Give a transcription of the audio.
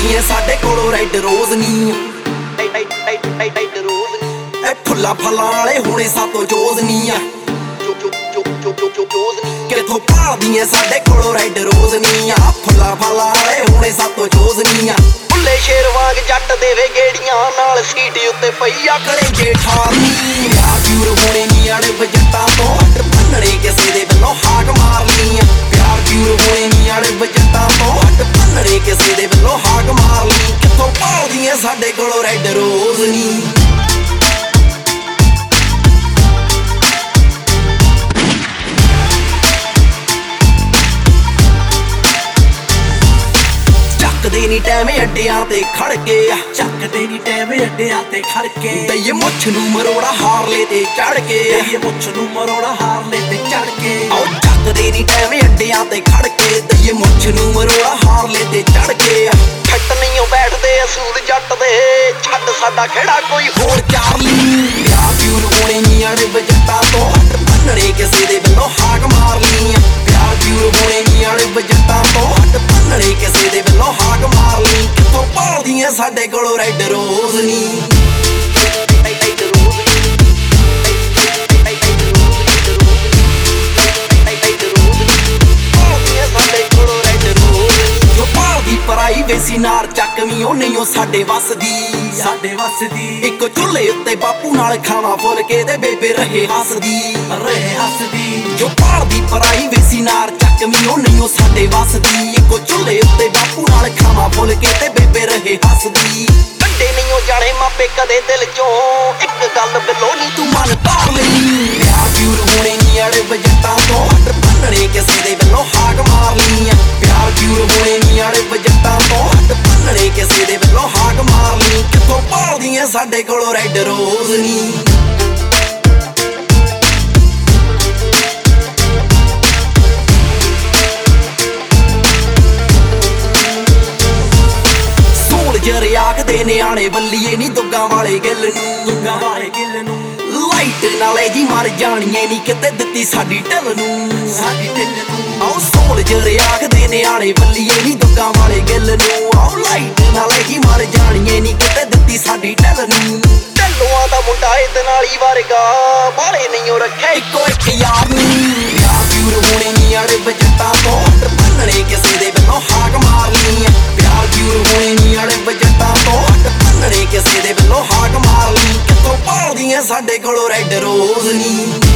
ਭਾਲਦੀਆਂ ਸਾਡੇ ਕੋਲੋਂ ਰੈੱਡ ਰੋਜ਼ ਨੀ ਐ ਫੁੱਲਾ ਫਲਾਂ ਵਾਲੇ ਹੁਣੇ ਸਾਤੋਂ ਜੋਜ਼ ਨੀ ਆ ਕਿਥੋਂ ਭਾਲਦੀਆਂ ਸਾਡੇ ਕੋਲੋਂ ਰੈੱਡ ਰੋਜ਼ ਨੀ ਆ ਫੁੱਲਾ ਫਲਾਂ ਵਾਲੇ ਹੁਣੇ ਸਾਤੋਂ ਜੋਜ਼ ਨੀ ਆ ਭੁੱਲੇ ਸ਼ੇਰ ਵਾਂਗ ਜੱਟ ਦੇਵੇ ਗੇੜੀਆਂ ਨਾਲ ਸੀਟ ਉੱਤੇ ਪਈ ਆ ਕਲੇ ਜੇਠਾਨੀ ਪਿਆਰ ਪਿਊਰ ਹੋਣੇ ਨੀ ਆੜੇ ਬਜਟਾਂ ਤੋਂ ਹੱਟ ਭੰਨਣੇ ਕਿਸੇ ਦੇ ਵੱਲੋਂ ਹਾਕ ਮਾਰਨੀ ਆ ਪਿਆਰ ਪਿਊਰ ਹੋਣੇ ਨੀ ਆੜੇ ਬਜਟਾਂ ਤੋਂ ਹੱਟ ਭੰਨਣੇ ਕਿਸੇ ਦੇ ਵੱਲੋਂ ਹਾਕ ਮਾਰਨੀ ਕਿਥੋਂ ਭਾਲਦੀਆਂ ਸਾਡੇ ਕੋਲੋਂ ਰੈੱਡ ਰੋਜ਼ ਨੀ ਚੱਕਦੇ ਨੀ ਟੈਮ ਅੱਡਿਆਂ ਤੇ ਖੜ ਕੇ ਚੱਕਦੇ ਨੀ ਟੈਮ ਅੱਡਿਆਂ ਤੇ ਖੜ ਕੇ ਦਈਏ ਮੁੱਛ ਨੂੰ ਮਰੋੜਾ ਹਾਰਲੇ ਤੇ ਚੜ ਕੇ ਦਈਏ ਮੁੱਛ ਨੂੰ ਮਰੋੜਾ ਹਾਰਲੇ ਤੇ ਚੜ ਕੇ ਆਓ ਚੱਕਦੇ ਨੀ ਟੈਮ ਅੱਡਿਆਂ ਤੇ ਖੜ ਕੇ ਦਈਏ ਮੁੱਛ ਨੂੰ ਮਰੋੜਾ ਹਾਰਲੇ ਤੇ ਚੜ ਕੇ ਛੱਟ ਨਹੀਂਓ ਬੈਠਦੇ ਅਸੂਲ ਜੱਟ ਦੇ ਛੱਡ ਸਾਡਾ ਖੇੜਾ ਕੋਈ ਹੋਰ ਚਾਰਲੀ ਪਿਆਰ ਪਿਊਰ ਹੋਣੇ ਨੀ ਆੜੇ ਬਜਟਾਂ ਤੋਂ ਹੱਟ ਭੰਨਣੇ ਕਿਸੇ ਦੇ ਵੱਲੋਂ ਹਾਕ ਮਾਰਨੀ ਆ ਪਿਆਰ ਪਿਊਰ ਹੋਣੇ ਨੀ ਆੜੇ ਬਜਟਾਂ ਤੋਂ ਹੱਟ ਭੰਨਣੇ ਕਿਸੇ ਦੇ ਵੱਲੋਂ ਹਾਕ ਮਾਰਨੀ ਕਿਥੋਂ ਭਾਲਦੀਆਂ ਸਾਡੇ ਕੋਲੋਂ ਰੈੱਡ ਰੋਜ਼ ਨੀ ਪਰਾਈ ਵੇਸੀ ਨਾਰ ਚੱਕਵੀਂ ਉਹ ਨਹੀਂ ਉਹ ਸਾਡੇ ਵਸਦੀ ਇੱਕ ਚੁੱਲ੍ਹੇ ਉੱਤੇ ਬਾਪੂ ਨਾਲ ਖਾਣਾ ਫੁੱਲ ਕੇ ਤੇ ਬੇਬੇ ਰਹੇ ਹੱਸਦੀ ਜੋ ਭਾਲਦੀ ਪਰਾਈ ਵੇਸੀ ਨਾਰ ਚੱਕਵੀਂ ਉਹ ਨਹੀਂ ਉਹ ਸਾਡੇ ਵਸਦੀ ਇੱਕ ਚੁੱਲ੍ਹੇ ਉੱਤੇ ਬਾਪੂ ਨਾਲ ਖਾਣਾ ਫੁੱਲ ਕੇ ਤੇ ਬੇਬੇ ਰਹੇ ਹੱਸਦੀ ਕੱਢੇ ਨਹੀਂ ਉਹ ਜਾਣੇ ਮਾਪੇ ਕਦੇ ਦਿਲ ਚੋਂ ਇੱਕ ਗੱਲ ਬਿਲੋ ਨਹੀਂ ਤੂੰ ਮਨ ਧਾਰ ਲਈ ਪਿਆਰ ਪਿਊਰ ਹੋਣੇ ਨੀ ਆੜੇ ਬਜਟਾਂ ਤੋਂ ਹੱਟ ਭੰਨਣੇ ਕਿਸੇ ਦੇ ਵੱਲੋਂ ਹਾਕ ਮਾਰਨੀ ਆ ਪਿਆਰ ਪਿਊਰ ਹੋਣੇ ਨੀ ਆੜੇ ਬਜਟਾਂ ਤੋਂ ਹੱਟ ਭੰਨਣੇ ਕਿਸੇ ਦੇ ਵੱਲੋਂ ਹਾਕ ਮਾਰਨੀ ਕਿਥੋਂ ਭਾਲਦੀਆਂ ਸਾਡੇ ਕੋਲੋਂ ਰੈੱਡ ਰੋਜ਼ ਨੀ ਸੋਲਜਰ ਆਖਦੇ ਨਿਆਣੇ ਬੱਲੀਏ ਨੀ ਦੁੱਗਾਂ ਵਾਲੇ ਗਿੱਲ ਨੂੰ ਲਾਈਟ ਨਾਲੇ ਜੀ ਮਰ ਜਾਣੀਏ ਨੀ ਕਿਤੇ ਦਿੱਤੀ ਸਾਡੀ ਢਿੱਲ ਨੂੰ ਆਓ ਸੋਲਜਰ ਆਖਦੇ ਨਿਆਣੇ ਬੱਲੀਏ ਨੀ ਦੁੱਗਾਂ ਵਾਲੇ ਗਿੱਲ ਨੂੰ ਆਓ ਲਾਈਟ ਨਾਲੇ ਜੀ ਮਰ ਜਾਣੀਏ ਨੀ ਕਿਤੇ ਦਿੱਤੀ ਸਾਡੀ ਢਿੱਲ ਨੂੰ ਢਿੱਲੋਆਂ ਦਾ ਮੁੰਡਾ ਇਹਦੇ ਨਾਲ ਹੀ ਵਰਗਾ ਬਾਲੇ ਨਹੀਂਓ ਰੱਖਿਆ ਇੱਕੋ ਇੱਕ ਯਾਰ ਨੂੰ ਪਿਆਰ ਪਿਊਰ ਹੋਣੇ ਨੀ ਆੜੇ ਬਜਟਾਂ ਤੋਂ ਹੱਟ ਭੰਨਣੇ ਕਿਸੇ ਦੇ ਵੱਲੋਂ ਹਾਕ ਮਾਰਨੀ ਆ ਪਿਆਰ ਪਿਊਰ ਹੋਣੇ ਨੀ ਆੜੇ ਬਜਟਾਂ ਤੋਂ ਹੱਟ ਭੰਨਣੇ ਕਿਸੇ ਦੇ ਵੱਲੋਂ ਹਾਕ ਮਾਰਨੀ ਕਿਥੋਂ ਭਾਲਦੀਆਂ ਸਾਡੇ ਕੋਲੋਂ ਰੈੱਡ ਰੋਜ਼ ਨੀ